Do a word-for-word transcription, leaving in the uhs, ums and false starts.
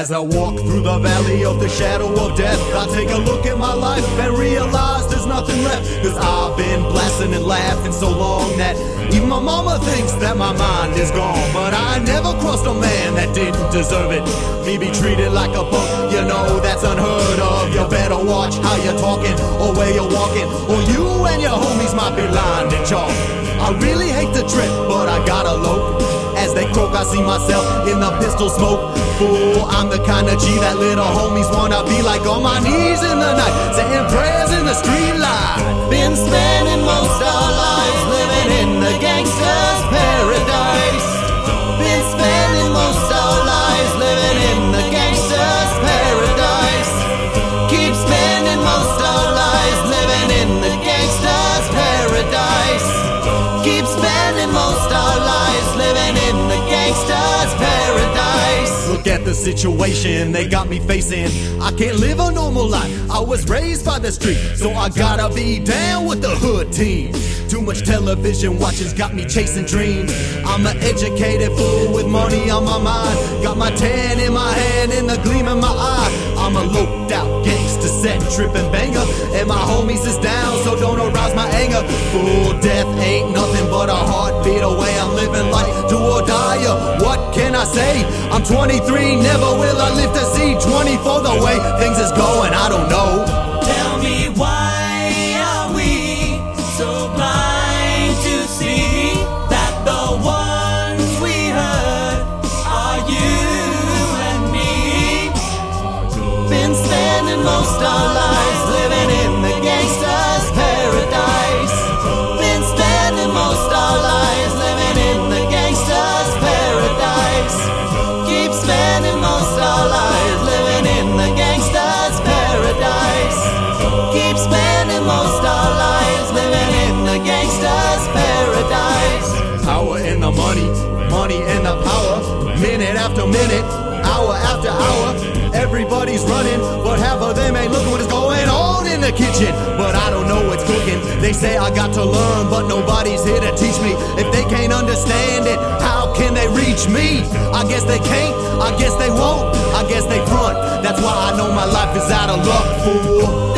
As I walk through the valley of the shadow of death, I take a look at my life and realize there's nothing left. Cause I've been blasting and laughing so long that even my mama thinks that my mind is gone. But I never crossed a man that didn't deserve it. Me be treated like a punk, you know that's unheard of. You better watch how you're talking or where you're walking, or you and your homies might be lined in chalk. I really hate the trip, but I gotta low. As they croak, I see myself in the pistol smoke. Fool, I'm the kind of G that little homies wanna be like, on my knees in the night, saying prayers in the street light. Been spending most our lives living in the gangster's paradise. Been spending most our lives living in the gangster's paradise. Keep spending most our lives living in the gangster's paradise. Keep spending most our lives living in the gangster's paradise. Look at the situation they got me facing. I can't live a normal life. I was raised by the street, so I gotta be down with the hood team. Too much television watching's got me chasing dreams. I'm an educated fool with money on my mind. Got my tan in my hand and the gleam in my eye. I'm a loped out gangster, set tripping banger, and my homies is down, so don't arouse my anger. Full death ain't nothing but a heartbeat away. I'm living life do or die. What can I say? I'm twenty-three, never will I live to see twenty-four. The way things is going, I don't know. Tell me, why are we so blind to see that the ones we hurt are you and me? Been spending most our lives living in the gangster's paradise. Been spending most our lives living in the gangster's paradise. Keep spending most our lives living in the gangster's paradise. Keep spending most our lives living in the gangster's paradise. Power in the money, money in the power. Minute after minute, hour after hour, everybody's running, but half of them ain't looking what is going on in the kitchen. But I don't know what's cooking. They say I got to learn, but nobody's here to teach me. If they can't understand it, how can they reach me? I guess they can't, I guess they won't, I guess they front. That's why I know my life is out of luck, fool.